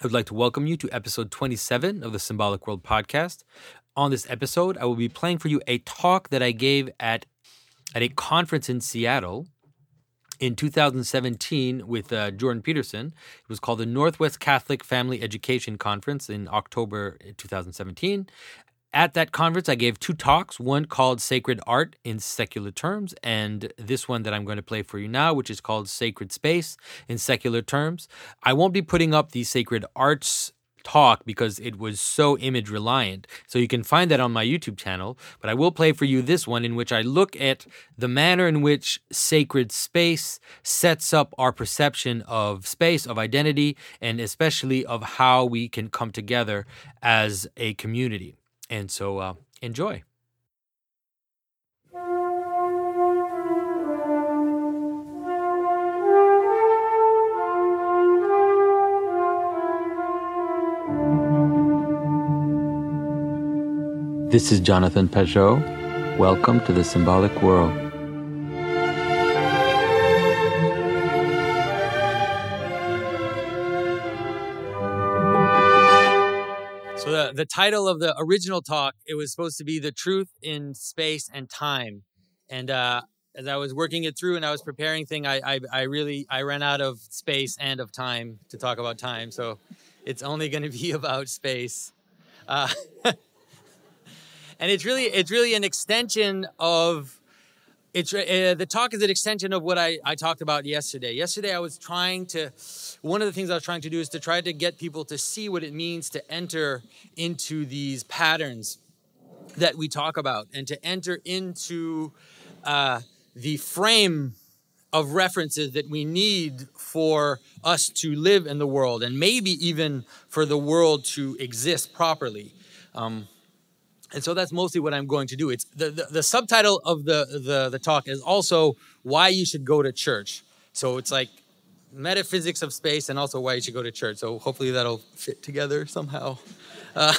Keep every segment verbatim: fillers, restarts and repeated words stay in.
I would like to welcome you to episode twenty-seven of the Symbolic World podcast. On this episode, I will be playing for you a talk that I gave at, at a conference in Seattle in two thousand seventeen with uh, Jordan Peterson. It was called the Northwest Catholic Family Education Conference in October two thousand seventeen. At that conference, I gave two talks, one called Sacred Art in Secular Terms, and this one that I'm going to play for you now, which is called Sacred Space in Secular Terms. I won't be putting up the Sacred Arts talk because it was so image reliant. So you can find that on my YouTube channel, but I will play for you this one in which I look at the manner in which sacred space sets up our perception of space, of identity, and especially of how we can come together as a community. And so uh, enjoy. This is Jonathan Pageau. Welcome to the Symbolic World. So the, the title of the original talk, it was supposed to be The Truth in Space and Time. And uh, as I was working it through and I was preparing thing, I, I, I really, I ran out of space and of time to talk about time. So it's only going to be about space. Uh, and it's really, it's really an extension of, It's uh, the talk is an extension of what I, I talked about yesterday. Yesterday, I was trying to, one of the things I was trying to do is to try to get people to see what it means to enter into these patterns that we talk about and to enter into uh, the frame of references that we need for us to live in the world and maybe even for the world to exist properly. Um, And so that's mostly what I'm going to do. It's the, the, the subtitle of the, the, the talk is also why you should go to church. So it's like metaphysics of space and also why you should go to church. So hopefully that'll fit together somehow. Uh,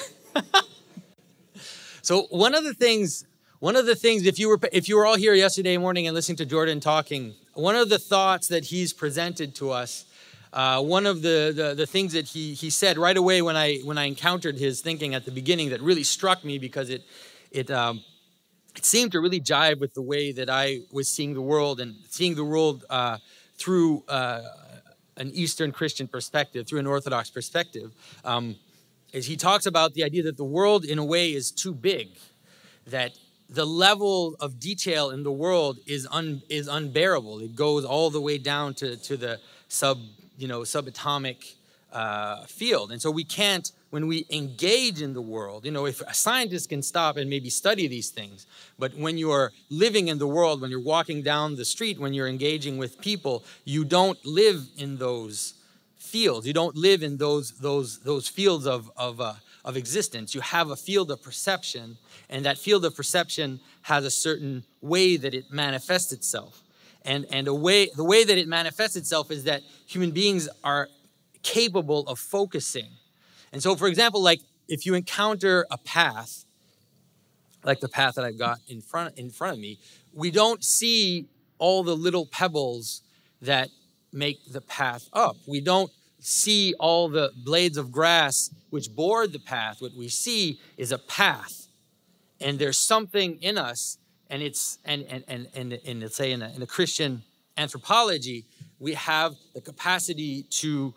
so one of the things, one of the things, if you were if you were all here yesterday morning and listening to Jordan talking, one of the thoughts that he's presented to us, Uh, one of the, the, the things that he he said right away when I when I encountered his thinking at the beginning that really struck me because it it um, it seemed to really jive with the way that I was seeing the world and seeing the world uh, through uh, an Eastern Christian perspective, through an Orthodox perspective. Um, is he talks about the idea that the world in a way is too big, that the level of detail in the world is un, is unbearable. It goes all the way down to to the sub. you know, subatomic uh, field. And so we can't, when we engage in the world, you know, if a scientist can stop and maybe study these things, but when you're living in the world, when you're walking down the street, when you're engaging with people, you don't live in those fields. You don't live in those those those fields of of uh, of existence. You have a field of perception, and that field of perception has a certain way that it manifests itself. And and a way the way that it manifests itself is that human beings are capable of focusing. And so, for example, like if you encounter a path, like the path that I've got in front in front of me, we don't see all the little pebbles that make the path up. We don't see all the blades of grass which board the path. What we see is a path, and there's something in us. And it's and and and and, and let's say in a, in a Christian anthropology, we have the capacity to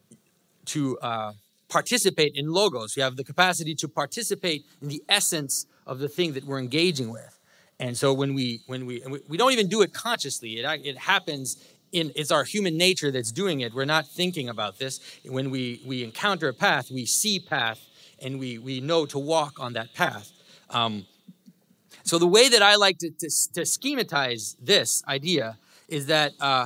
to uh, participate in logos. We have the capacity to participate in the essence of the thing that we're engaging with. And so when we when we and we, we don't even do it consciously, it it happens in it's our human nature that's doing it. We're not thinking about this. When we we encounter a path, we see path, and we we know to walk on that path. Um, So the way that I like to, to, to schematize this idea is that uh,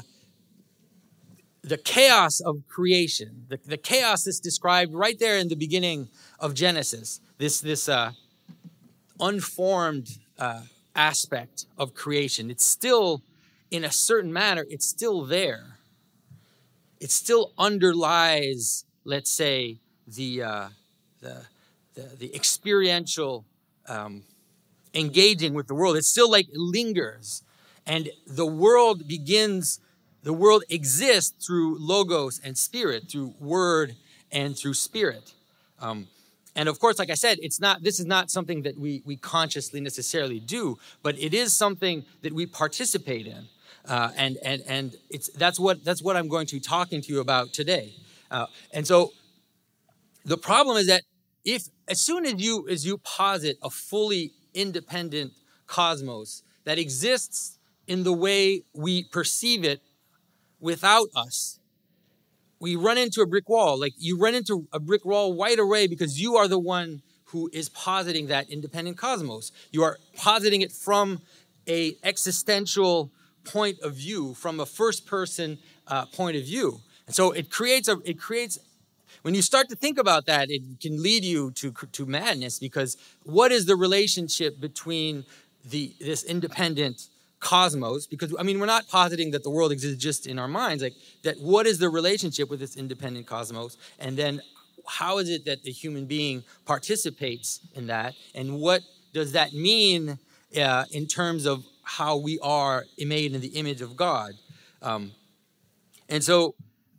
the chaos of creation, the, the chaos that's described right there in the beginning of Genesis, this, this uh, unformed uh, aspect of creation, it's still, in a certain manner, it's still there. It still underlies, let's say, the, uh, the, the, the experiential um engaging with the world. It still like lingers. And the world begins, the world exists through logos and spirit, through word and through spirit. Um, and of course, like I said, it's not. This is not something that we we consciously necessarily do, but it is something that we participate in. Uh, and and and it's that's what that's what I'm going to be talking to you about today. Uh, and so the problem is that if as soon as you as you posit a fully independent cosmos that exists in the way we perceive it without us, we run into a brick wall. Like you run into a brick wall right away because you are the one who is positing that independent cosmos. You are positing it from a existential point of view, from a first person uh, point of view. And so it creates a, it creates, when you start to think about that, it can lead you to, to madness, because what is the relationship between the, this independent cosmos? Because, I mean, we're not positing that the world exists just in our minds, like that what is the relationship with this independent cosmos? And then how is it that the human being participates in that? And what does that mean uh, in terms of how we are made in the image of God? Um, and so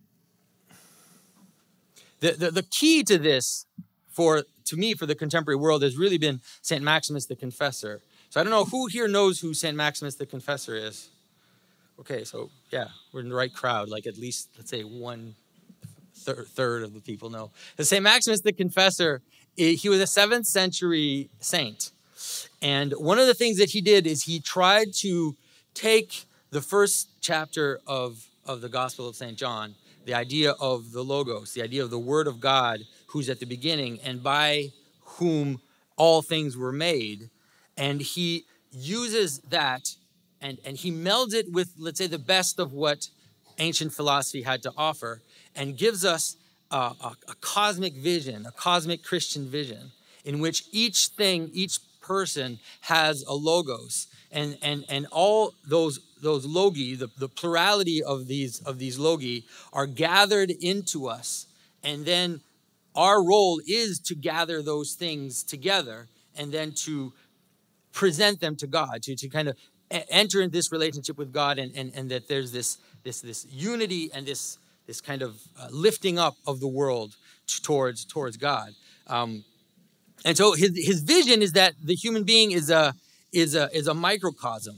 the, the, the key to this, for to me, for the contemporary world, has really been Saint Maximus the Confessor. So I don't know who here knows who Saint Maximus the Confessor is. Okay, so yeah, we're in the right crowd, like at least, let's say, one thir- third of the people know. Saint Maximus the Confessor, he was a seventh century saint. And one of the things that he did is he tried to take the first chapter of, of the Gospel of Saint John, the idea of the Logos, the idea of the Word of God, who's at the beginning and by whom all things were made. And he uses that and, and he melds it with, let's say, the best of what ancient philosophy had to offer, and gives us a, a, a cosmic vision, a cosmic Christian vision, in which each thing, each person has a logos, and and and all those those logi, the, the plurality of these of these logi, are gathered into us, and then our role is to gather those things together and then to present them to God, to to kind of enter in this relationship with God, and and, and that there's this this this unity and this this kind of uh, lifting up of the world towards towards God. Um, And so his, his vision is that the human being is a, is, a, is a microcosm.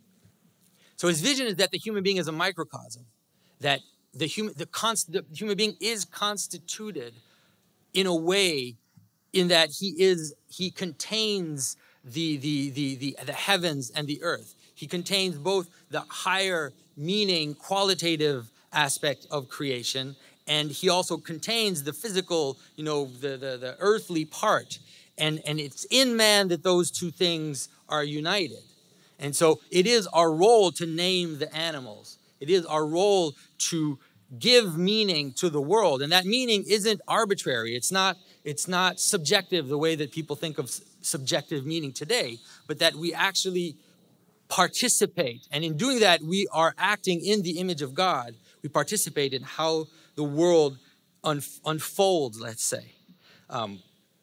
So his vision is that the human being is a microcosm, that the human, the, const, the human being is constituted in a way in that he is he contains the, the, the, the, the heavens and the earth. He contains both the higher meaning, qualitative aspect of creation, and he also contains the physical, you know, the, the, the earthly part. And, and it's in man that those two things are united. And so it is our role to name the animals. It is our role to give meaning to the world. And that meaning isn't arbitrary. It's not, it's not subjective the way that people think of subjective meaning today, but that we actually participate. And in doing that, we are acting in the image of God. We participate in how the world un- unfolds, let's say. Um,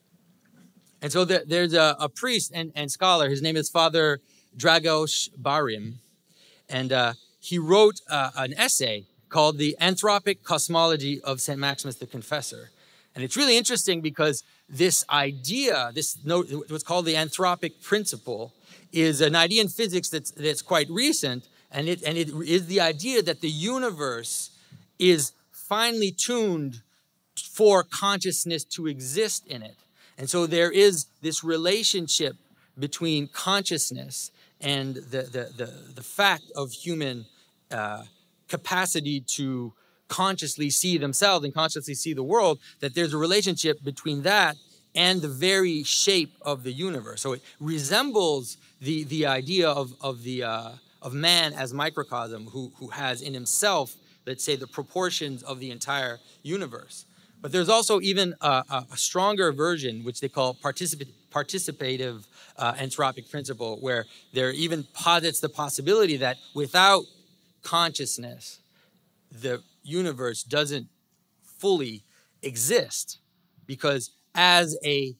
and so the, there's a, a priest and, and scholar. His name is Father Dragos Barim. And uh, he wrote uh, an essay called The Anthropic Cosmology of Saint Maximus the Confessor. And it's really interesting because this idea, this note, what's called the anthropic principle, is an idea in physics that's, that's quite recent. And it, and it is the idea that the universe is finely tuned for consciousness to exist in it. And so there is this relationship between consciousness and the, the, the, the fact of human uh, capacity to consciously see themselves and consciously see the world, that there's a relationship between that and the very shape of the universe. So it resembles the, the idea of, of, the, uh, of man as microcosm, who, who has in himself, let's say, the proportions of the entire universe. But there's also even a, a, a stronger version, which they call particip- participative uh, anthropic principle, where there even posits the possibility that without consciousness, the universe doesn't fully exist, because as a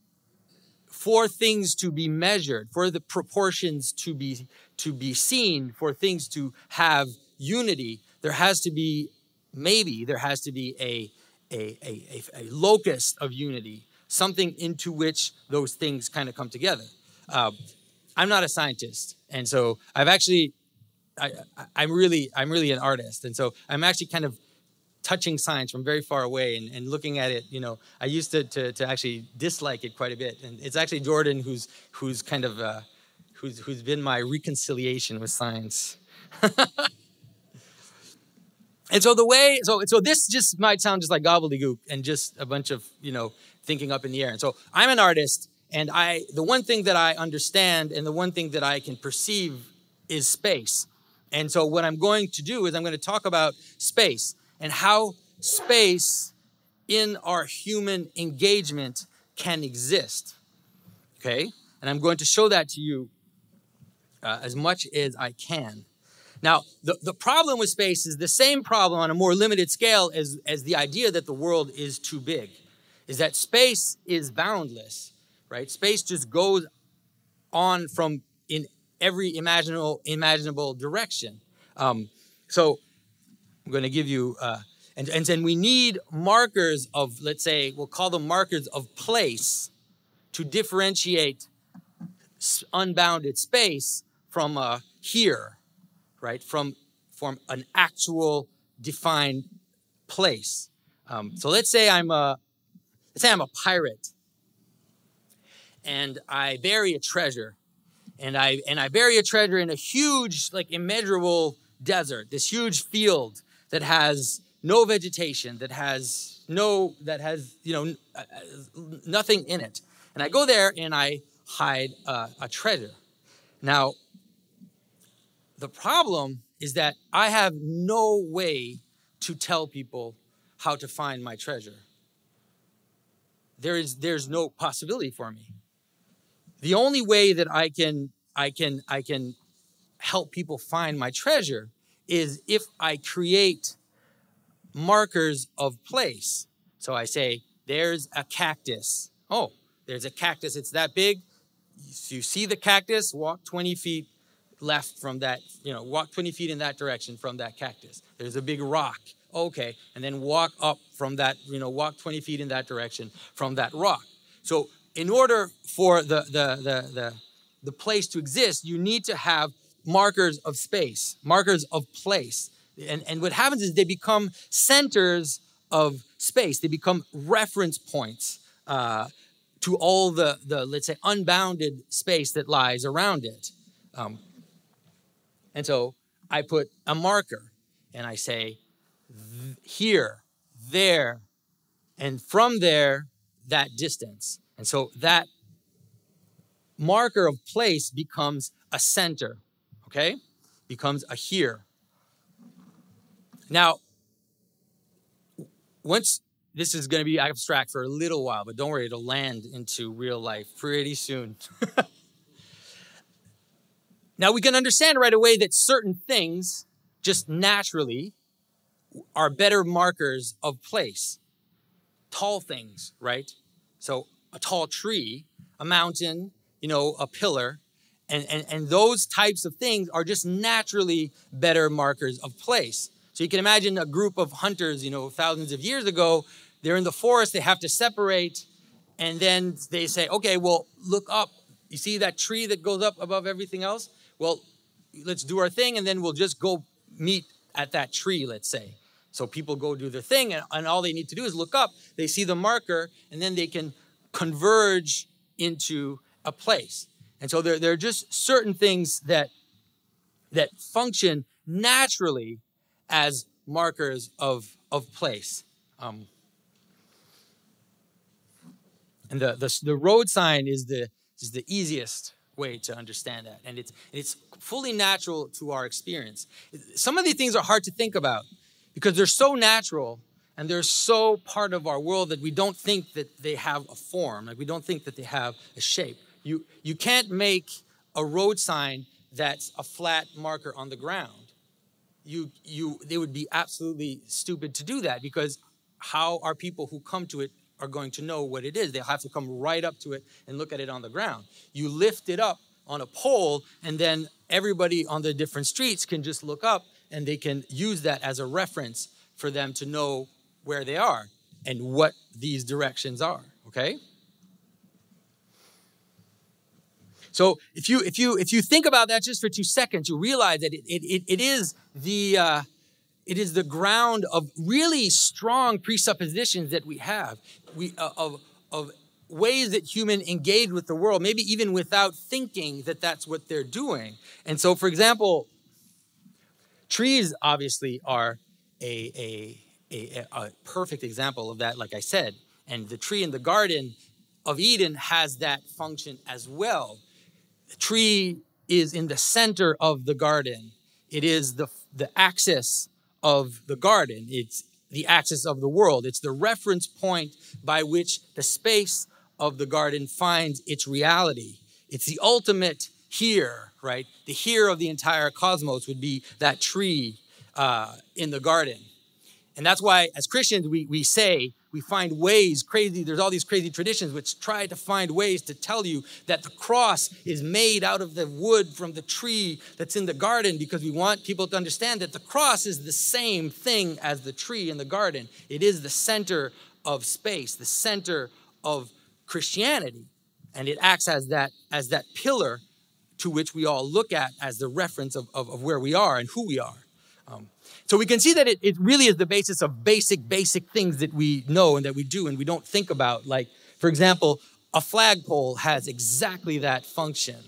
for things to be measured, for the proportions to be to be seen, for things to have unity, there has to be maybe there has to be a a, a, a, a locus of unity, something into which those things kind of come together. Uh, I'm not a scientist, and so I've actually, I, I, I'm really, I'm really an artist, and so I'm actually kind of touching science from very far away and, and looking at it. You know, I used to, to to actually dislike it quite a bit, and it's actually Jordan who's who's kind of uh, who's who's been my reconciliation with science. And so the way, so so this just might sound just like gobbledygook and just a bunch of, you know, thinking up in the air. And so I'm an artist, and I the one thing that I understand and the one thing that I can perceive is space. And so what I'm going to do is I'm going to talk about space and how space in our human engagement can exist. Okay? And I'm going to show that to you uh, as much as I can. Now, the, the problem with space is the same problem on a more limited scale as, as the idea that the world is too big, is that space is boundless, right? Space just goes on from in every imaginable, imaginable direction. Um, so I'm going to give you, uh, and, and then we need markers of, let's say, we'll call them markers of place to differentiate unbounded space from uh, here. Right, from, from an actual defined place. Um, so let's say I'm a, let's say I'm a pirate, and I bury a treasure, and I and I bury a treasure in a huge, like immeasurable desert, this huge field that has no vegetation, that has no, that has you know nothing in it, and I go there and I hide uh, a treasure. Now, the problem is that I have no way to tell people how to find my treasure. There is there's no possibility for me. The only way that I can I can I can help people find my treasure is if I create markers of place. So I say, there's a cactus. Oh, there's a cactus. It's that big. You see the cactus, walk twenty feet left from that, you know, walk twenty feet in that direction from that cactus. There's a big rock. Okay. And then walk up from that, you know, walk twenty feet in that direction from that rock. So in order for the, the, the, the, the place to exist, you need to have markers of space, markers of place. And, and what happens is they become centers of space. They become reference points uh, to all the, the, let's say, unbounded space that lies around it. Um, And so I put a marker and I say, here, there, and from there, that distance. And so that marker of place becomes a center, okay? Becomes a here. Now, once, this is going to be abstract for a little while, but don't worry, it'll land into real life pretty soon. Now, we can understand right away that certain things just naturally are better markers of place. Tall things, right? So a tall tree, a mountain, you know, a pillar, and, and, and those types of things are just naturally better markers of place. So you can imagine a group of hunters, you know, thousands of years ago, they're in the forest, they have to separate, and then they say, okay, well, look up. You see that tree that goes up above everything else? Well, let's do our thing, and then we'll just go meet at that tree, let's say. So people go do their thing, and, and all they need to do is look up. They see the marker, and then they can converge into a place. And so there, there are just certain things that, that function naturally as markers of, of place. Um, and the, the, the road sign is the, is the easiest way to understand that. And it's it's fully natural to our experience. Some of these things are hard to think about because they're so natural and they're so part of our world that we don't think that they have a form. Like we don't think that they have a shape. You you can't make a road sign that's a flat marker on the ground. You you they would be absolutely stupid to do that because how are people who come to it are going to know what it is? They'll have to come right up to it and look at it on the ground. You lift it up on a pole, and then everybody on the different streets can just look up, and they can use that as a reference for them to know where they are. and what these directions are, okay? So if you if you if you think about that just for two seconds, you realize that it it it is the uh, it is the ground of really strong presuppositions that we have we uh, of of ways that human engage with the world, maybe even without thinking that that's what they're doing. And so, for example, trees obviously are a a a, a perfect example of that, like I said. And the tree in the Garden of Eden has that function as well. The tree is in the center of the garden. It is the, the axis of the garden. It's the axis of the world. It's the reference point by which the space of the garden finds its reality. It's the ultimate here, right? The here of the entire cosmos would be that tree uh, in the garden. And that's why, as Christians, we, we say, we find ways, crazy, there's all these crazy traditions which try to find ways to tell you that the cross is made out of the wood from the tree that's in the garden, because we want people to understand that the cross is the same thing as the tree in the garden. It is the center of space, the center of Christianity. And it acts as that, as that pillar to which we all look at as the reference of, of, of where we are and who we are. Um, so we can see that it, it really is the basis of basic, basic things that we know and that we do and we don't think about. Like, for example, a flagpole has exactly that function,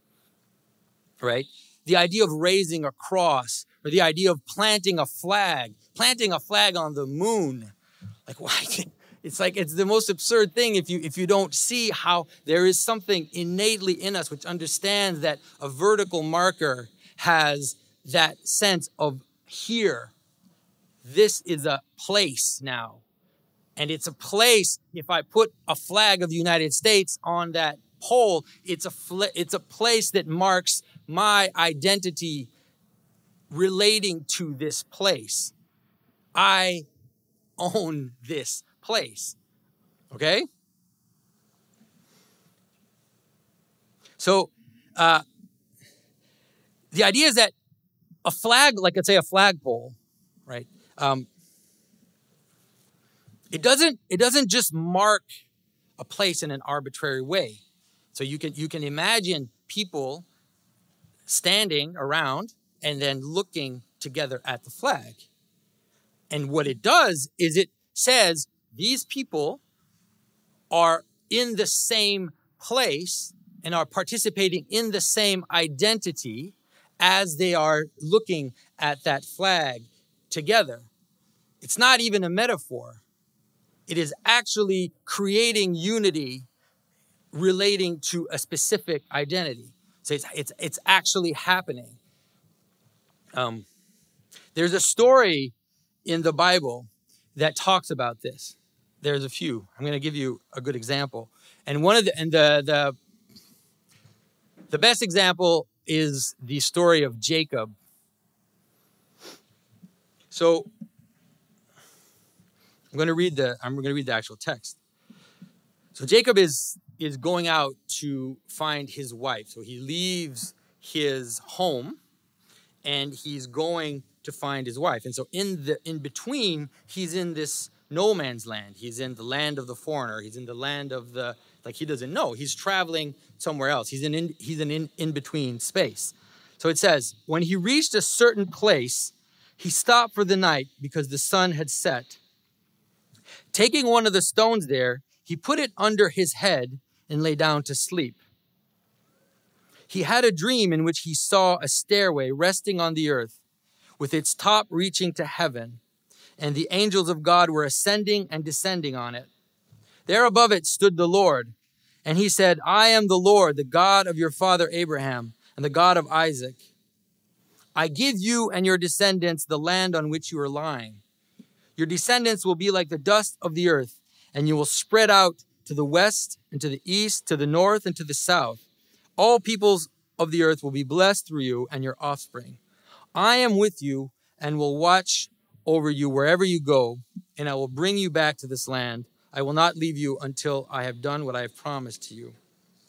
right? The idea of raising a cross, or the idea of planting a flag, planting a flag on the moon. Like, why? It's like, it's the most absurd thing if you if you don't see how there is something innately in us which understands that a vertical marker has that sense of here. This is a place now. And it's a place, if I put a flag of the United States on that pole, it's a fl- it's a place that marks my identity relating to this place. I own this place. Okay? So, uh, the idea is that a flag, like let's say a flagpole, right? Um, it doesn't it doesn't just mark a place in an arbitrary way. So you can you can imagine people standing around and then looking together at the flag. And what it does is it says these people are in the same place and are participating in the same identity as they are looking at that flag together. It's not even a metaphor. It is actually creating unity relating to a specific identity. So it's it's, it's actually happening. Um, there's a story in the Bible that talks about this. There's a few. I'm going to give you a good example. And one of the and the the the best example is the story of Jacob. So I'm going to read the I'm going to read the actual text. So Jacob is is going out to find his wife. So he leaves his home and he's going to find his wife. And so in the in between, he's in this no man's land. He's in the land of the foreigner. He's in the land of the, like he doesn't know. He's traveling somewhere else. He's in, in he's in, in in-between space. So it says, when he reached a certain place, he stopped for the night because the sun had set. Taking one of the stones there, he put it under his head and lay down to sleep. He had a dream in which he saw a stairway resting on the earth, with its top reaching to heaven, and the angels of God were ascending and descending on it. There above it stood the Lord, and he said, I am the Lord, the God of your father Abraham, and the God of Isaac. I give you and your descendants the land on which you are lying. Your descendants will be like the dust of the earth, and you will spread out to the west and to the east, to the north and to the south. All peoples of the earth will be blessed through you and your offspring. I am with you and will watch over you wherever you go, and I will bring you back to this land. I will not leave you until I have done what I have promised to you.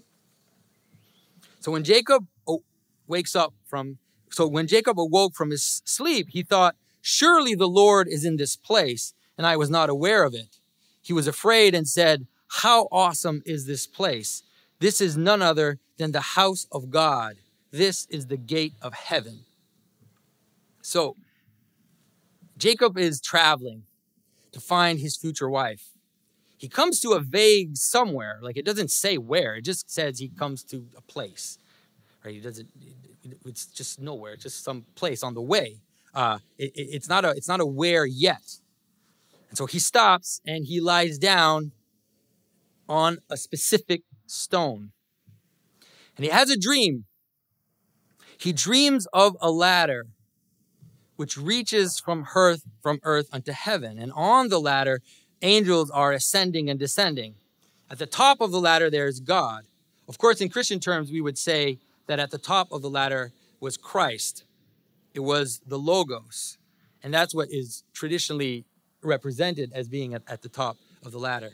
So when Jacob wakes up from, so when Jacob awoke from his sleep, he thought, surely the Lord is in this place, and I was not aware of it. he was afraid and said, "How awesome is this place? This is none other than the house of God. This is the gate of heaven." So Jacob is traveling to find his future wife. He comes to a vague somewhere, like it doesn't say where. It just says he comes to a place, right? He doesn't. It's just nowhere. It's just some place on the way. Uh, it, it's not a. It's not a where yet. And so he stops and he lies down on a specific stone, and he has a dream. He dreams of a ladder which reaches from earth from earth unto heaven, and on the ladder angels are ascending and descending. At the top of the ladder, there is God. Of course, in Christian terms, we would say that at the top of the ladder was Christ. It was the Logos. And that's what is traditionally represented as being at, at the top of the ladder.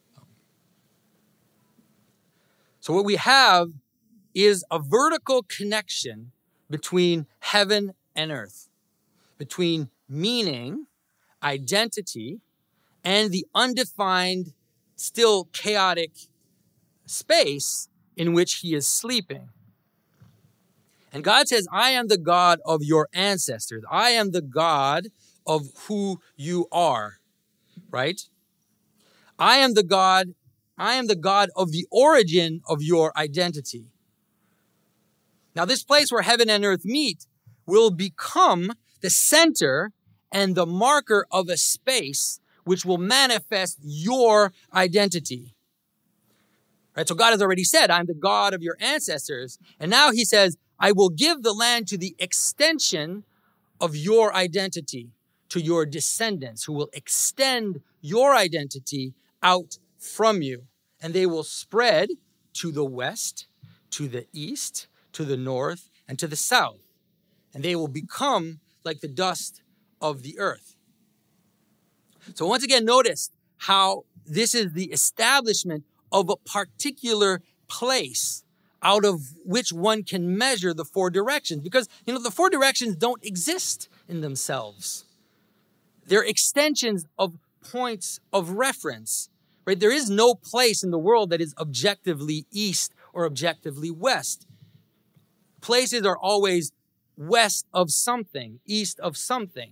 So what we have is a vertical connection between heaven and earth, between meaning, identity, and the undefined, still chaotic space in which he is sleeping. And God says, "I am the God of your ancestors. I am the God of who you are," right? I am the God, I am the God of the origin of your identity. Now, this place where heaven and earth meet will become the center and the marker of a space which will manifest your identity. Right? So God has already said, "I'm the God of your ancestors." And now he says, "I will give the land to the extension of your identity, to your descendants, who will extend your identity out from you. And they will spread to the west, to the east, to the north, and to the south. And they will become like the dust of the earth." So once again, notice how this is the establishment of a particular place out of which one can measure the four directions. Because, you know, the four directions don't exist in themselves. They're extensions of points of reference, right? There is no place in the world that is objectively east or objectively west. Places are always west of something, east of something.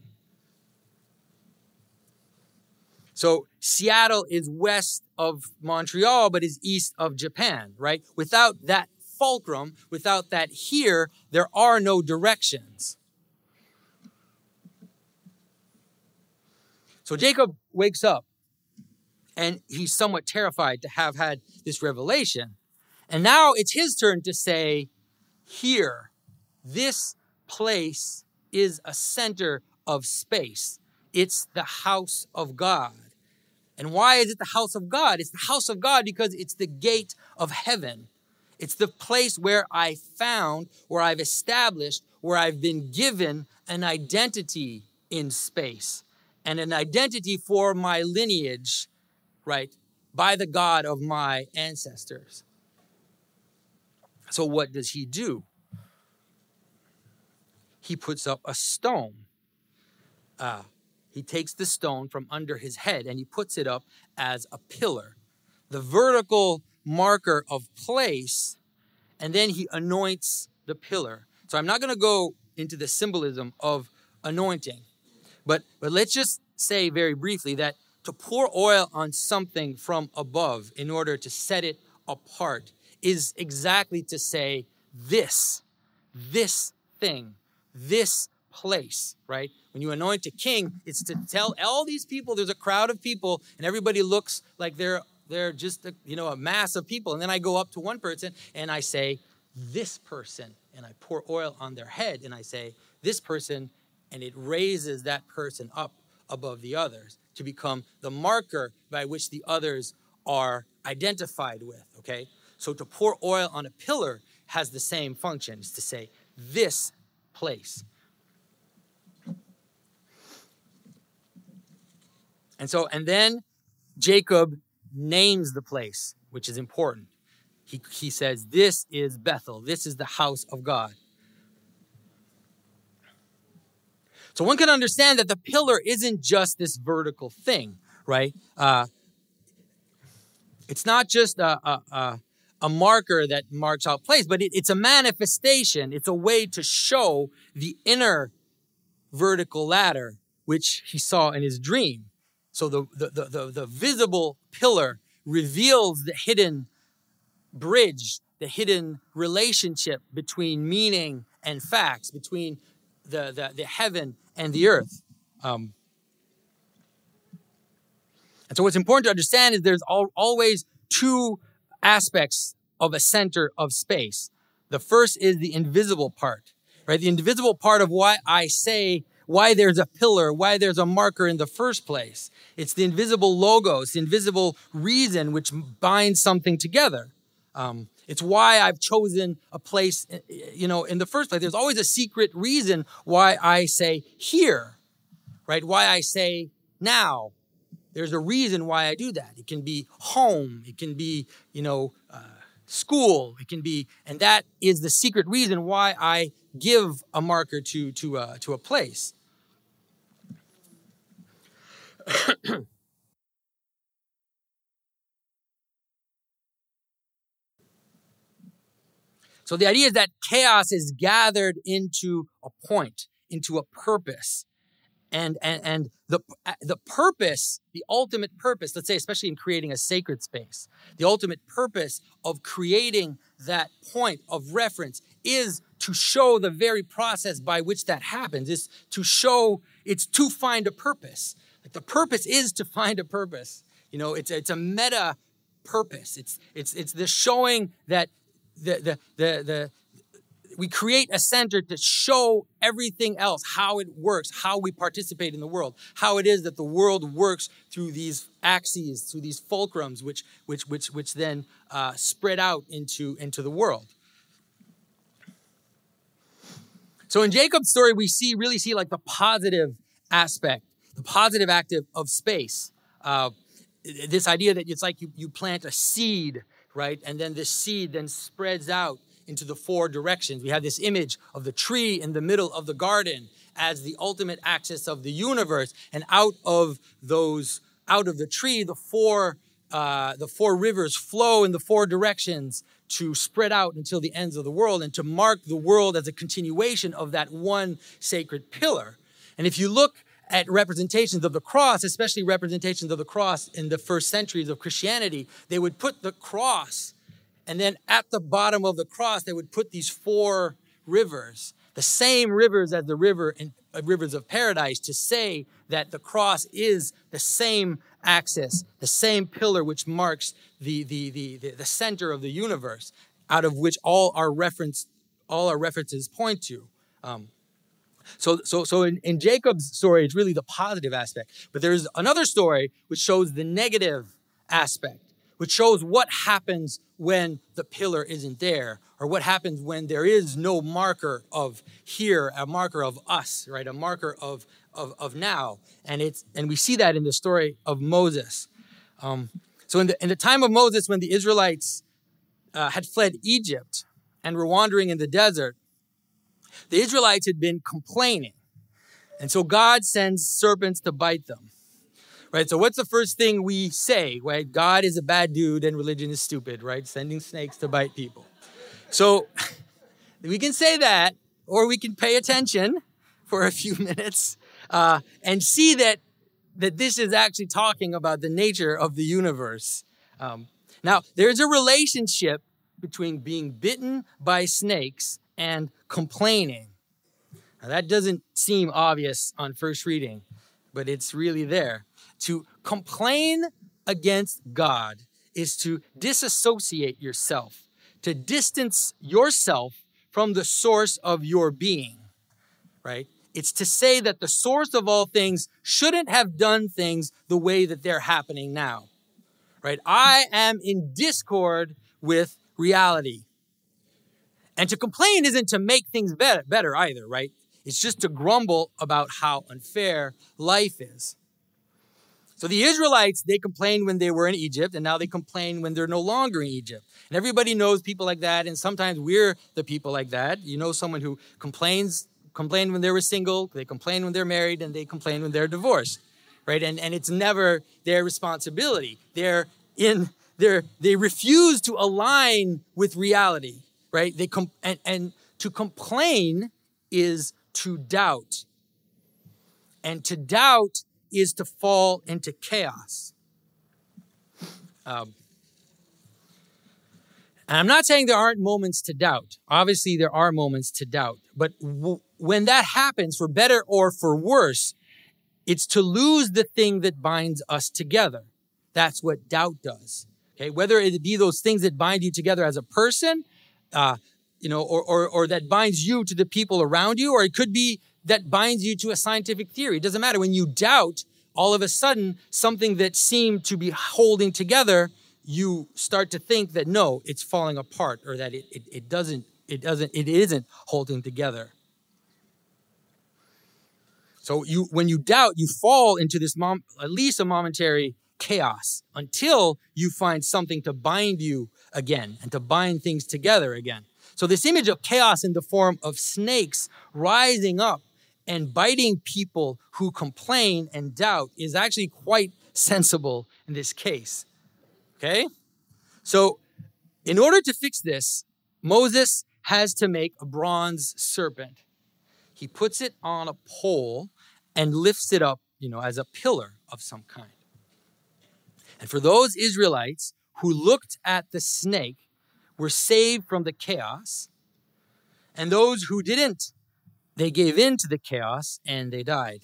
So Seattle is west of Montreal, but is east of Japan, right? Without that fulcrum, without that here, there are no directions. So Jacob wakes up, and he's somewhat terrified to have had this revelation. And now it's his turn to say, here, this place is a center of space. It's the house of God. And why is it the house of God? It's the house of God because it's the gate of heaven. It's the place where I found, where I've established, where I've been given an identity in space and an identity for my lineage, right, by the God of my ancestors. So what does he do? He puts up a stone. Uh, He takes the stone from under his head and he puts it up as a pillar, the vertical marker of place, and then he anoints the pillar. So I'm not going to go into the symbolism of anointing, but, but let's just say very briefly that to pour oil on something from above in order to set it apart is exactly to say this, this thing, this place, right? When you anoint a king, it's to tell all these people, there's a crowd of people, and everybody looks like they're they're just a, you know, a mass of people. And then I go up to one person and I say, this person, and I pour oil on their head, and I say, this person, and it raises that person up above the others to become the marker by which the others are identified with, okay? So to pour oil on a pillar has the same function, is to say, this place. And so, and then Jacob names the place, which is important. He, he says, this is Bethel. This is the house of God. So one can understand that the pillar isn't just this vertical thing, right? Uh, It's not just a, a, a, a marker that marks out place, but it, it's a manifestation. It's a way to show the inner vertical ladder, which he saw in his dream. So the, the, the, the, the visible pillar reveals the hidden bridge, the hidden relationship between meaning and facts, between the, the, the heaven and the earth. Um, and so what's important to understand is there's al- always two aspects of a center of space. The first is the invisible part, right? The invisible part of why I say, why there's a pillar, why there's a marker in the first place. It's the invisible logos, the invisible reason which binds something together. Um, it's why I've chosen a place, you know, in the first place. There's always a secret reason why I say here, right? Why I say now. There's a reason why I do that. It can be home. It can be, you know, uh, school. It can be, and that is the secret reason why I give a marker to, to, uh, to a place. So the idea is that chaos is gathered into a point, into a purpose. And, and, and the, the purpose, the ultimate purpose, let's say, especially in creating a sacred space, the ultimate purpose of creating that point of reference is to show the very process by which that happens. It's to show, it's to find a purpose. Like the purpose is to find a purpose. You know, it's, it's a meta purpose. It's, it's, it's the showing that the, the, the, the, we create a center to show everything else, how it works, how we participate in the world, how it is that the world works through these axes, through these fulcrums, which which which which then uh, spread out into, into the world. So in Jacob's story, we see really see like the positive aspect, the positive active of space. Uh, this idea that it's like you, you plant a seed, right? And then this seed then spreads out into the four directions. We have this image of the tree in the middle of the garden as the ultimate axis of the universe, and out of those, out of the tree, the four, uh, the four rivers flow in the four directions to spread out until the ends of the world and to mark the world as a continuation of that one sacred pillar. And if you look at representations of the cross, especially representations of the cross in the first centuries of Christianity, they would put the cross, and then at the bottom of the cross, they would put these four rivers, the same rivers as the river in uh, rivers of paradise, to say that the cross is the same axis, the same pillar which marks the, the, the, the, the center of the universe, out of which all our reference, all our references point to. Um, so, so, so in, in Jacob's story, it's really the positive aspect. But there's another story which shows the negative aspect, which shows what happens when the pillar isn't there, or what happens when there is no marker of here, a marker of us, right? A marker of, of, of now. And it's, and we see that in the story of Moses. Um, so in the, in the time of Moses, when the Israelites uh, had fled Egypt and were wandering in the desert, the Israelites had been complaining. And so God sends serpents to bite them. Right, so what's the first thing we say? Right, God is a bad dude and religion is stupid, right? Sending snakes to bite people. So we can say that, or we can pay attention for a few minutes uh, and see that, that this is actually talking about the nature of the universe. Um, now, there's a relationship between being bitten by snakes and complaining. Now, that doesn't seem obvious on first reading, but it's really there. To complain against God is to disassociate yourself, to distance yourself from the source of your being, right? It's to say that the source of all things shouldn't have done things the way that they're happening now, right? I am in discord with reality. And to complain isn't to make things better, better either, right? It's just to grumble about how unfair life is. So the Israelites, they complained when they were in Egypt, and now they complain when they're no longer in Egypt. And everybody knows people like that, and sometimes we're the people like that. You know someone who complains, complained when they were single, they complain when they're married, and they complain when they're divorced, right? And, and it's never their responsibility. They're in they're, they refuse to align with reality, right? They com- and, and to complain is to doubt. And to doubt is to fall into chaos. Um, and I'm not saying there aren't moments to doubt. Obviously, there are moments to doubt. But w- when that happens, for better or for worse, it's to lose the thing that binds us together. That's what doubt does. Okay, whether it be those things that bind you together as a person, uh, you know, or, or or that binds you to the people around you, or it could be that binds you to a scientific theory. It doesn't matter. When you doubt, all of a sudden, something that seemed to be holding together, you start to think that no, it's falling apart, or that it, it, it doesn't, it doesn't, it isn't holding together. So you, when you doubt, you fall into this mom, at least a momentary chaos until you find something to bind you again and to bind things together again. So this image of chaos in the form of snakes rising up and biting people who complain and doubt is actually quite sensible in this case. Okay? So in order to fix this, Moses has to make a bronze serpent. He puts it on a pole and lifts it up, you know, as a pillar of some kind. And for those Israelites who looked at the snake were saved from the chaos, and those who didn't, they gave in to the chaos and they died.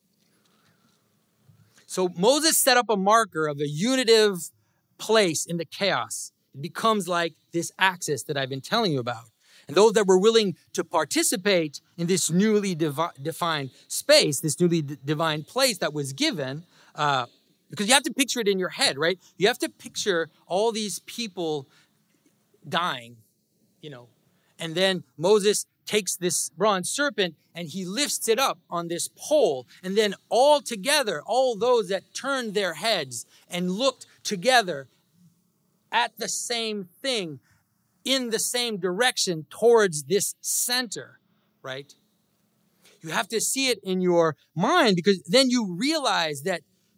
So Moses set up a marker of a unitive place in the chaos. It becomes like this axis that I've been telling you about. And those that were willing to participate in this newly devi- defined space, this newly d- defined place that was given, uh, because you have to picture it in your head, right? You have to picture all these people dying, you know. And then Moses takes this bronze serpent and he lifts it up on this pole. And then all together, all those that turned their heads and looked together at the same thing, in the same direction towards this center, right? You have to see it in your mind, because then you realize that,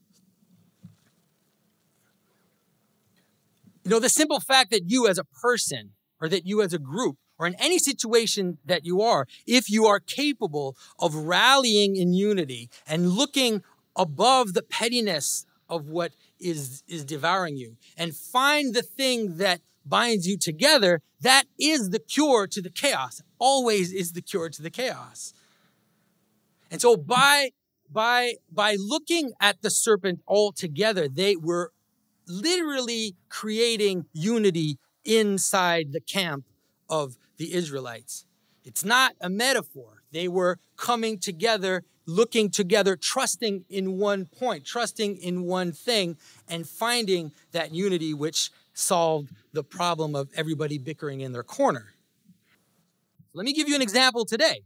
you know, the simple fact that you as a person, or that you as a group, or in any situation that you are, if you are capable of rallying in unity and looking above the pettiness of what is, is devouring you and find the thing that binds you together, that is the cure to the chaos. Always is the cure to the chaos. And so by, by, by looking at the serpent all together, they were literally creating unity inside the camp of the Israelites. It's not a metaphor. They were coming together, looking together, trusting in one point, trusting in one thing, and finding that unity which solved the problem of everybody bickering in their corner. Let me give you an example today.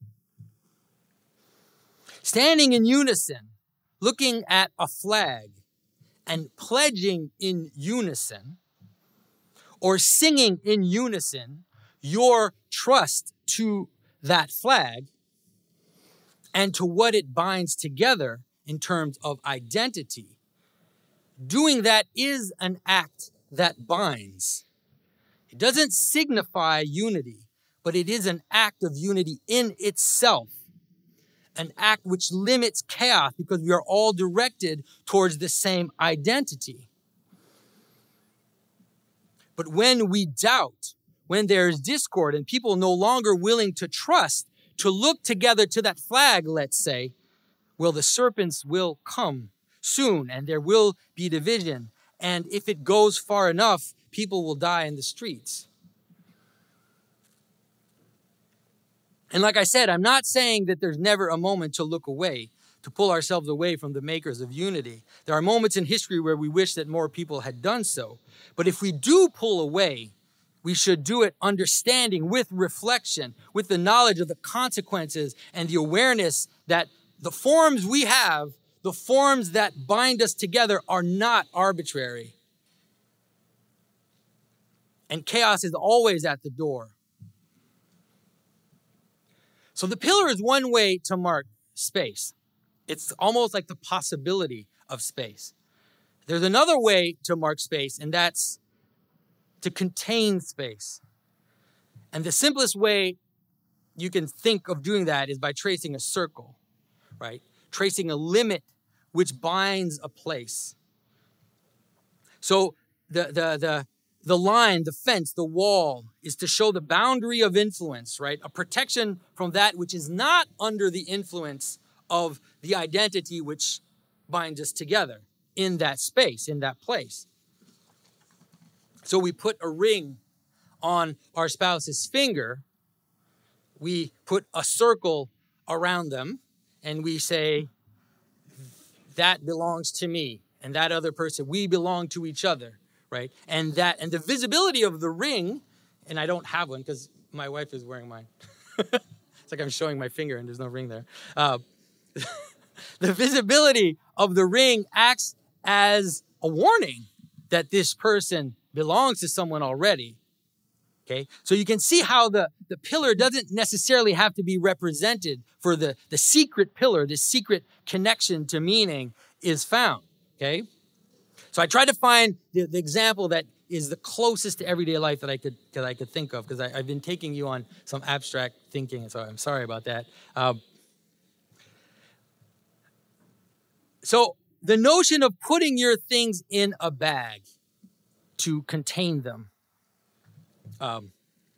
Standing in unison, looking at a flag, and pledging in unison, or singing in unison your trust to that flag and to what it binds together in terms of identity. Doing that is an act that binds. It doesn't signify unity, but it is an act of unity in itself. An act which limits chaos because we are all directed towards the same identity. But when we doubt, when there is discord and people no longer willing to trust, to look together to that flag, let's say, well, the serpents will come soon and there will be division. And if it goes far enough, people will die in the streets. And like I said, I'm not saying that there's never a moment to look away, to pull ourselves away from the makers of unity. There are moments in history where we wish that more people had done so. But if we do pull away, we should do it understanding, with reflection, with the knowledge of the consequences and the awareness that the forms we have, the forms that bind us together, are not arbitrary. And chaos is always at the door. So the pillar is one way to mark space. It's almost like the possibility of space. There's another way to mark space, and that's to contain space. And the simplest way you can think of doing that is by tracing a circle, right? Tracing a limit which binds a place. So the, the, the, the line, the fence, the wall is to show the boundary of influence, right? A protection from that which is not under the influence of the identity which binds us together in that space, in that place. So we put a ring on our spouse's finger. We put a circle around them, and we say, that belongs to me, and that other person, we belong to each other, right? And that, and the visibility of the ring, and I don't have one because my wife is wearing mine. It's like I'm showing my finger and there's no ring there. Uh, the visibility of the ring acts as a warning that this person belongs to someone already. Okay, so you can see how the, the pillar doesn't necessarily have to be represented for the, the secret pillar, the secret connection to meaning is found. Okay, so I tried to find the, the example that is the closest to everyday life that I could that I could think of, because I've been taking you on some abstract thinking, and so I'm sorry about that. Um, so the notion of putting your things in a bag to contain them. Um,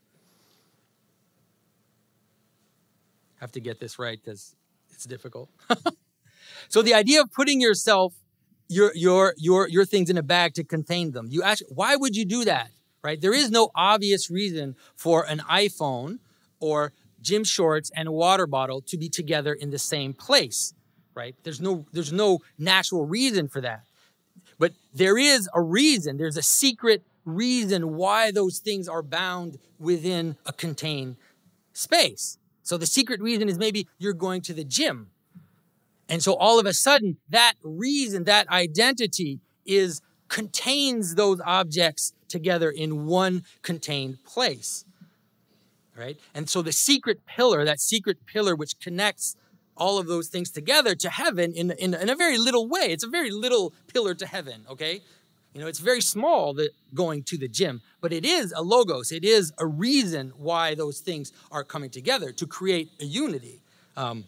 I have to get this right because it's difficult. So the idea of putting yourself, your your your your things in a bag to contain them. You actually, why would you do that? Right? There is no obvious reason for an iPhone or gym shorts and a water bottle to be together in the same place. Right? There's no there's no natural reason for that. But there is a reason. There's a secret reason why those things are bound within a contained space. So the secret reason is maybe you're going to the gym. And so all of a sudden, that reason, that identity is contains those objects together in one contained place. Right? And so the secret pillar, that secret pillar which connects all of those things together to heaven in, in, in a very little way. It's a very little pillar to heaven, okay? You know, it's very small, the going to the gym, but it is a logos. It is a reason why those things are coming together to create a unity. Um,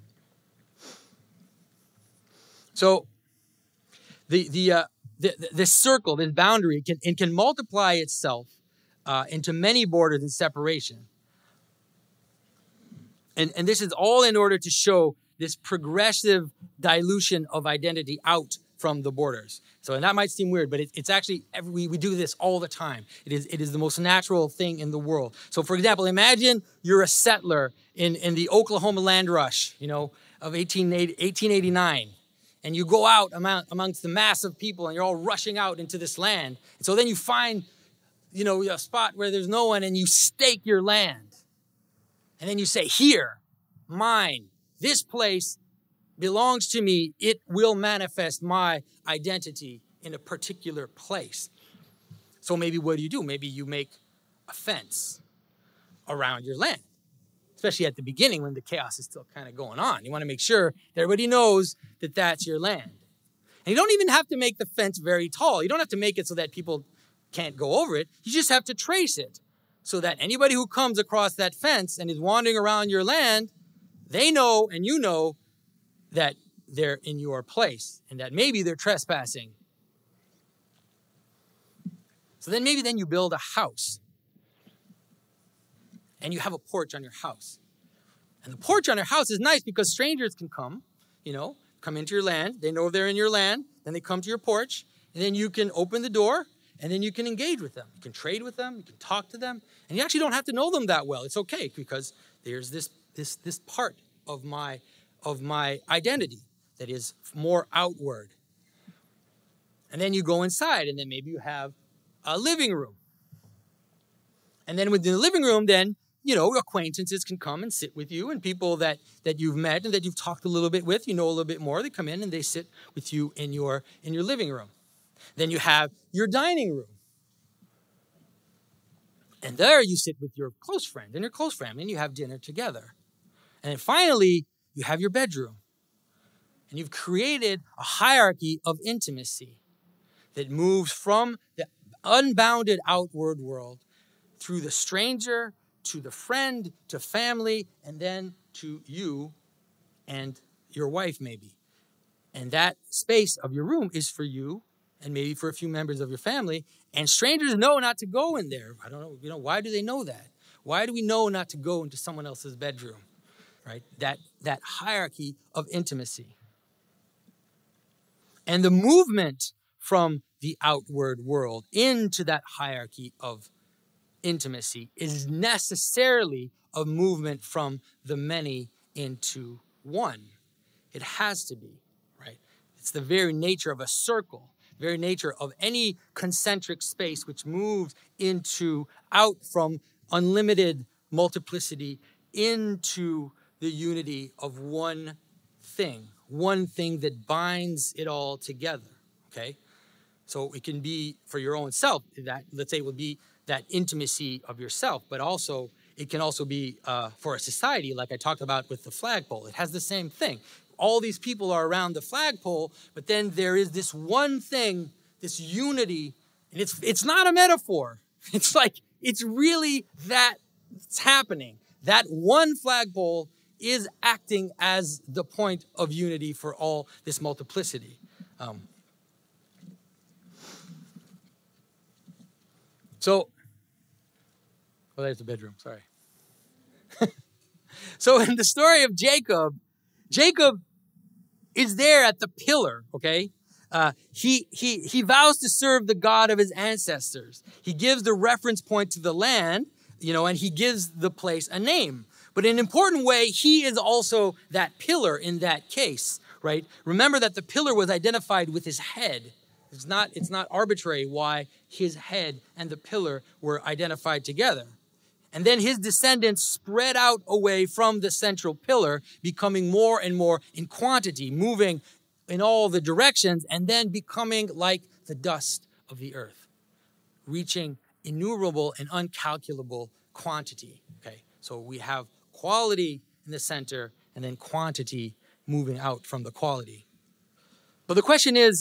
so the the, uh, the the this circle, this boundary, can it can multiply itself uh, into many borders and separation. And, and this is all in order to show this progressive dilution of identity out from the borders. So, and that might seem weird, but it, it's actually, every, we, we do this all the time. It is it is the most natural thing in the world. So, for example, imagine you're a settler in, in the Oklahoma land rush, you know, of eighteen eighty-nine. And you go out among, amongst the mass of people and you're all rushing out into this land. And so then you find, you know, a spot where there's no one and you stake your land. And then you say, here, mine, this place belongs to me. It will manifest my identity in a particular place. So maybe what do you do? Maybe you make a fence around your land, especially at the beginning when the chaos is still kind of going on. You want to make sure that everybody knows that that's your land. And you don't even have to make the fence very tall. You don't have to make it so that people can't go over it. You just have to trace it, so that anybody who comes across that fence and is wandering around your land, they know and you know that they're in your place and that maybe they're trespassing. So then maybe then you build a house and you have a porch on your house. And the porch on your house is nice because strangers can come, you know, come into your land. They know they're in your land. Then they come to your porch and then you can open the door. And then you can engage with them. You can trade with them. You can talk to them. And you actually don't have to know them that well. It's okay because there's this this this part of my of my identity that is more outward. And then you go inside, and then maybe you have a living room. And then within the living room, then, you know, acquaintances can come and sit with you, and people that that you've met and that you've talked a little bit with, you know a little bit more, they come in and they sit with you in your in your living room. Then you have your dining room. And there you sit with your close friend and your close family, and you have dinner together. And then finally, you have your bedroom. And you've created a hierarchy of intimacy. that moves from the unbounded outward world through the stranger to the friend to family and then to you and your wife maybe. And that space of your room is for you and maybe for a few members of your family. And strangers know not to go in there. I don't know, you know, why do they know that? Why do we know not to go into someone else's bedroom? Right? That, that hierarchy of intimacy. And the movement from the outward world into that hierarchy of intimacy is necessarily a movement from the many into one. It has to be, right? It's the very nature of a circle, very nature of any concentric space which moves into, out from unlimited multiplicity into the unity of one thing, one thing that binds it all together, okay? So it can be for your own self, that, let's say, it would be that intimacy of yourself, but also, it can also be uh, for a society, like I talked about with the flagpole. It has the same thing. All these people are around the flagpole, but then there is this one thing, this unity, and it's it's not a metaphor. It's like, it's really that it's happening. That one flagpole is acting as the point of unity for all this multiplicity. Um, so, well, there's the bedroom, sorry. So in the story of Jacob, Jacob is there at the pillar, okay? Uh, he, he, he vows to serve the God of his ancestors. He gives the reference point to the land, you know, and he gives the place a name. But in an important way, he is also that pillar in that case, right? Remember that the pillar was identified with his head. It's not, it's not arbitrary why his head and the pillar were identified together. And then his descendants spread out away from the central pillar, becoming more and more in quantity, moving in all the directions, and then becoming like the dust of the earth, reaching innumerable and uncalculable quantity. Okay, so we have quality in the center and then quantity moving out from the quality. But the question is,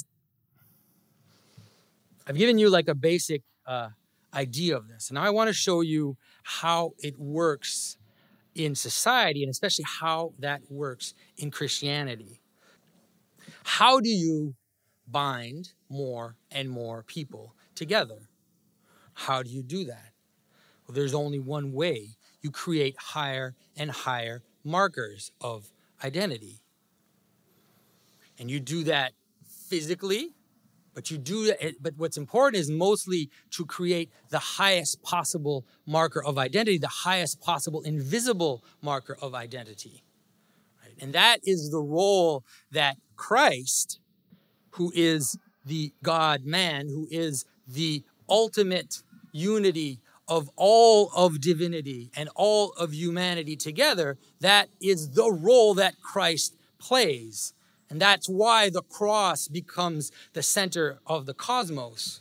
I've given you like a basic uh, idea of this. And now I want to show you how it works in society, and especially how that works in Christianity. How do you bind more and more people together? How do you do that? Well, there's only one way. You create higher and higher markers of identity. And you do that physically, but you do it, but what's important is mostly to create the highest possible marker of identity, the highest possible invisible marker of identity. Right? And that is the role that Christ, who is the God-man, who is the ultimate unity of all of divinity and all of humanity together, that is the role that Christ plays. And that's why the cross becomes the center of the cosmos.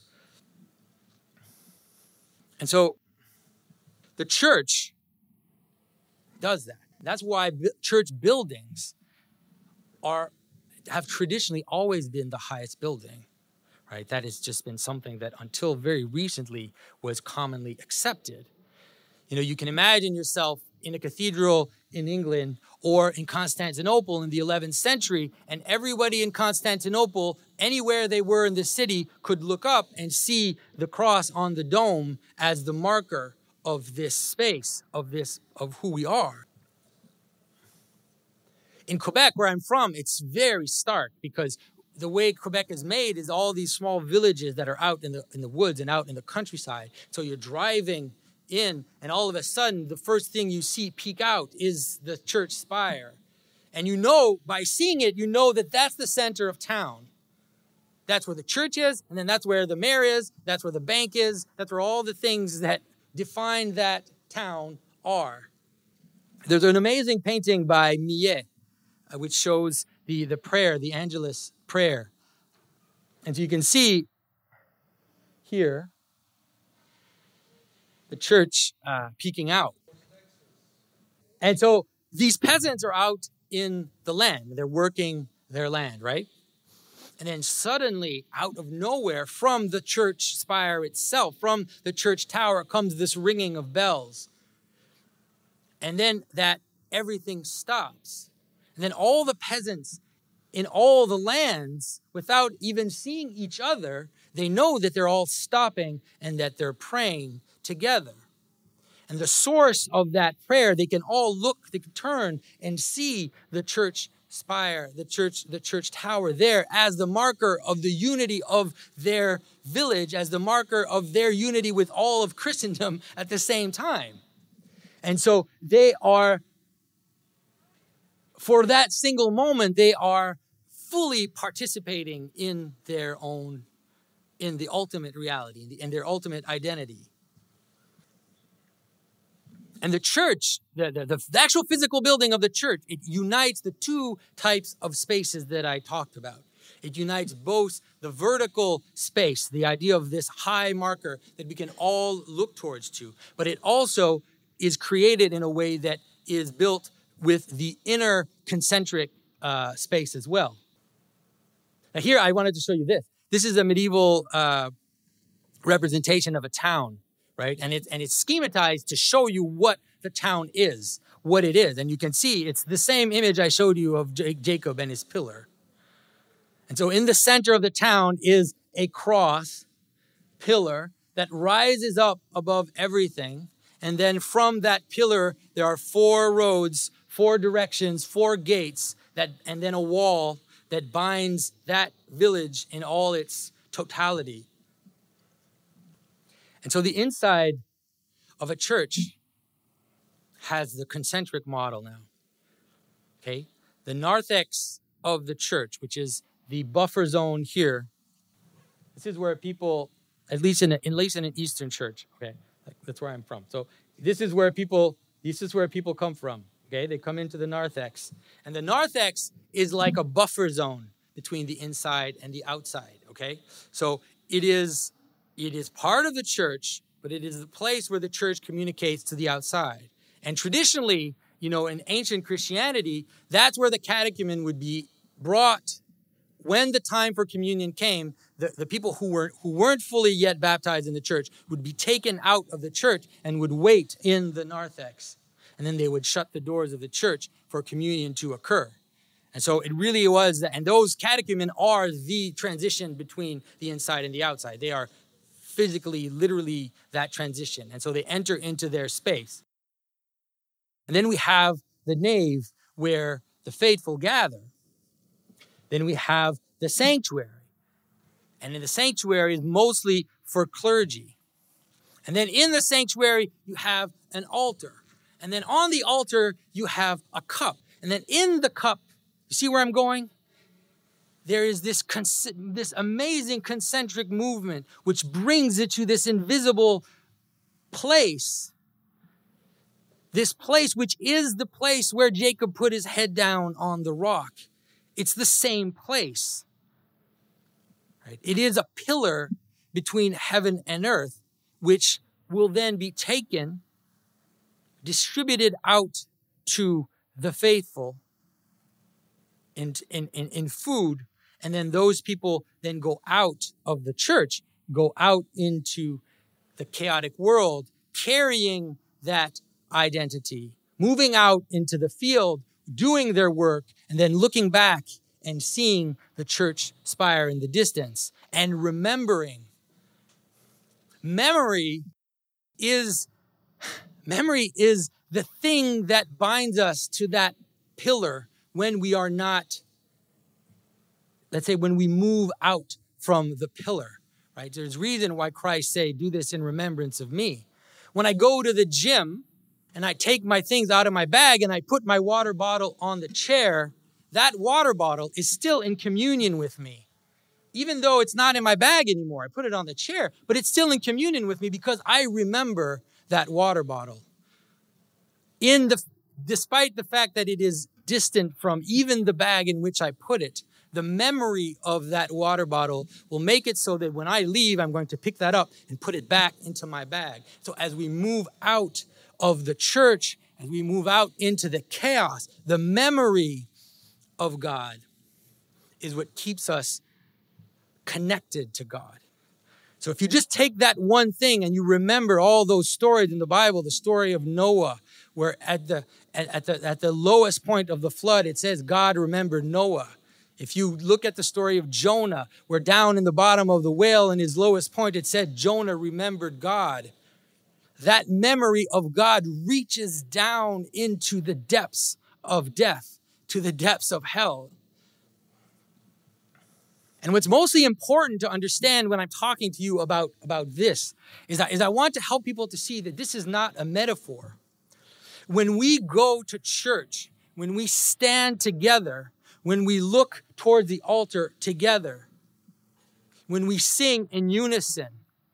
And so the church does that. That's why church buildings are have traditionally always been the highest building, right? That has just been something that until very recently was commonly accepted. You know, you can imagine yourself in a cathedral in England or in Constantinople in the eleventh century, and everybody in Constantinople, anywhere they were in the city, could look up and see the cross on the dome as the marker of this space, of this, of who we are. In Quebec, where I'm from, it's very stark because the way Quebec is made is all these small villages that are out in the in the woods and out in the countryside. So you're driving in, and all of a sudden, the first thing you see peek out is the church spire. And you know, by seeing it, you know that that's the center of town. That's where the church is, and then that's where the mayor is, that's where the bank is, that's where all the things that define that town are. There's an amazing painting by Millet, uh, which shows the, the prayer, the Angelus prayer. And so you can see here, the church uh, peeking out. And so these peasants are out in the land. They're working their land, right? And then suddenly, out of nowhere, from the church spire itself, from the church tower, comes this ringing of bells. And then that everything stops. And then all the peasants in all the lands, without even seeing each other, they know that they're all stopping and that they're praying together. And the source of that prayer, they can all look, they can turn and see the church spire, the church, the church tower there as the marker of the unity of their village, as the marker of their unity with all of Christendom at the same time. And so they are, for that single moment, they are fully participating in their own, in the ultimate reality, in, the, in their ultimate identity. And the church, the, the, the actual physical building of the church, it unites the two types of spaces that I talked about. It unites both the vertical space, the idea of this high marker that we can all look towards to, but it also is created in a way that is built with the inner concentric uh, space as well. Now here, I wanted to show you this. This is a medieval uh, representation of a town. Right? And it's, and it's schematized to show you what the town is, what it is. And you can see it's the same image I showed you of J- Jacob and his pillar. And so in the center of the town is a cross pillar that rises up above everything. And then from that pillar, there are four roads, four directions, four gates, that, and then a wall that binds that village in all its totality. And so the inside of a church has the concentric model now, okay? The narthex of the church, which is the buffer zone here, this is where people, at least in, a, at least in an Eastern church, okay? That's where I'm from. So this is where people, this is where people come from, okay? They come into the narthex. And the narthex is like a buffer zone between the inside and the outside, okay? So it is... It is part of the church, but it is the place where the church communicates to the outside. And traditionally, you know, in ancient Christianity, that's where the catechumen would be brought when the time for communion came. The, the people who weren't, who weren't fully yet baptized in the church would be taken out of the church and would wait in the narthex. And then they would shut the doors of the church for communion to occur. And so it really was, that, and those catechumen are the transition between the inside and the outside. They are physically, literally that transition. And so they enter into their space. And then we have the nave where the faithful gather. Then we have the sanctuary. And in the sanctuary is mostly for clergy. And then in the sanctuary, you have an altar. And then on the altar, you have a cup. And then in the cup, you see where I'm going? There is this, this amazing concentric movement which brings it to this invisible place. This place which is the place where Jacob put his head down on the rock. It's the same place. Right? It is a pillar between heaven and earth, which will then be taken, distributed out to the faithful in, in, in, in food. And then those people then go out of the church, go out into the chaotic world, carrying that identity, moving out into the field, doing their work, and then looking back and seeing the church spire in the distance and remembering. Memory is, memory is the thing that binds us to that pillar when we are not, let's say, when we move out from the pillar, right? There's reason why Christ say, do this in remembrance of me. When I go to the gym and I take my things out of my bag and I put my water bottle on the chair, that water bottle is still in communion with me. Even though it's not in my bag anymore, I put it on the chair, but it's still in communion with me because I remember that water bottle. In the, despite the fact that it is distant from even the bag in which I put it, the memory of that water bottle will make it so that when I leave, I'm going to pick that up and put it back into my bag. So as we move out of the church, as we move out into the chaos, the memory of God is what keeps us connected to God. So if you just take that one thing and you remember all those stories in the Bible, the story of Noah, where at the at, at the at the lowest point of the flood, it says God remembered Noah. If you look at the story of Jonah, where down in the bottom of the whale in his lowest point, it said Jonah remembered God. That memory of God reaches down into the depths of death, to the depths of hell. And what's mostly important to understand when I'm talking to you about, about this is that is I want to help people to see that this is not a metaphor. When we go to church, when we stand together, when we look toward the altar together, when we sing in unison,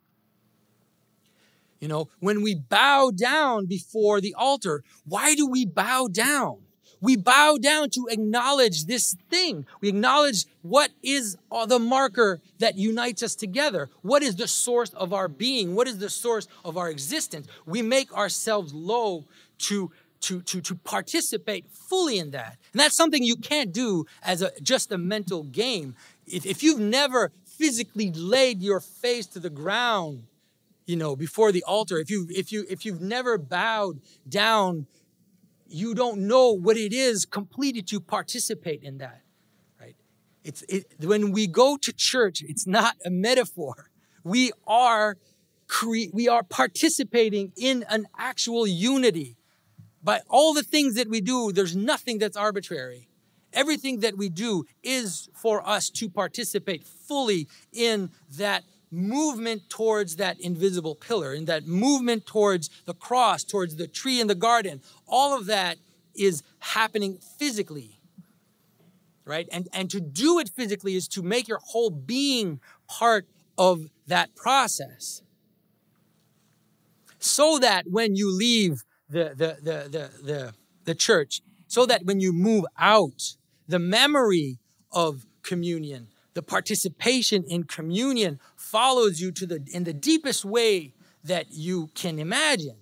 you know, when we bow down before the altar, why do we bow down? We bow down to acknowledge this thing. We acknowledge what is the marker that unites us together. What is the source of our being? What is the source of our existence? We make ourselves low to, to, to, to participate fully in that. And that's something you can't do as a, just a mental game. If, if you've never physically laid your face to the ground, you know, before the altar, if you if you if you've never bowed down, you don't know what it is completely to participate in that, right? It's it, when we go to church, it's not a metaphor. We are cre- we are participating in an actual unity. By all the things that we do, there's nothing that's arbitrary. Everything that we do is for us to participate fully in that movement towards that invisible pillar, in that movement towards the cross, towards the tree in the garden. All of that is happening physically, right? And, and to do it physically is to make your whole being part of that process. So that when you leave the, the, the, the, the, the church, so that when you move out, the memory of communion, the participation in communion follows you to the in the deepest way that you can imagine.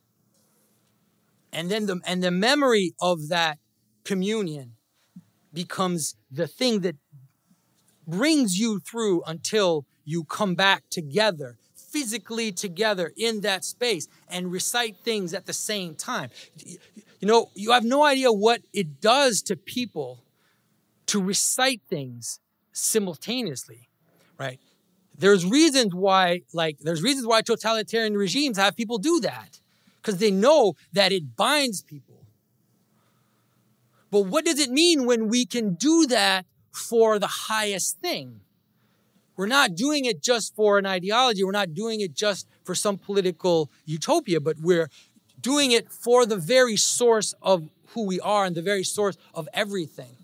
And then the and the memory of that communion becomes the thing that brings you through until you come back together, physically together in that space and recite things at the same time. You know, you have no idea what it does to people to recite things simultaneously, right? There's reasons why, like, there's reasons why totalitarian regimes have people do that, because they know that it binds people. But what does it mean when we can do that for the highest thing? We're not doing it just for an ideology. We're not doing it just for some political utopia, but we're doing it for the very source of who we are and the very source of everything.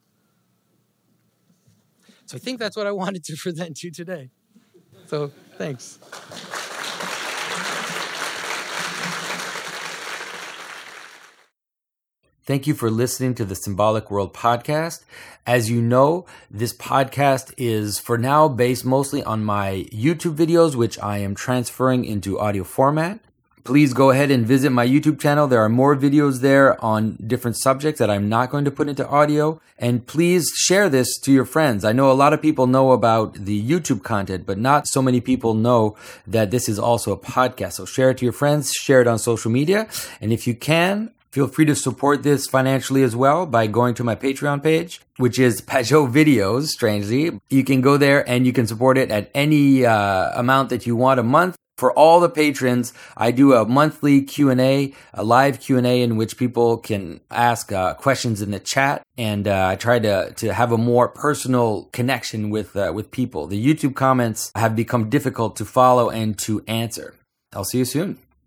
So I think that's what I wanted to present to you today. So thanks. Thank you for listening to the Symbolic World podcast. As you know, this podcast is for now based mostly on my YouTube videos, which I am transferring into audio format. Please go ahead and visit my YouTube channel. There are more videos there on different subjects that I'm not going to put into audio. And please share this to your friends. I know a lot of people know about the YouTube content, but not so many people know that this is also a podcast. So share it to your friends, share it on social media. And if you can, feel free to support this financially as well by going to my Patreon page, which is Pajot Videos, strangely. You can go there and you can support it at any uh, amount that you want a month. For all the patrons, I do a monthly Q and A, a live Q and A in which people can ask uh, questions in the chat, and uh, I try to to have a more personal connection with uh, with people. The YouTube comments have become difficult to follow and to answer. I'll see you soon.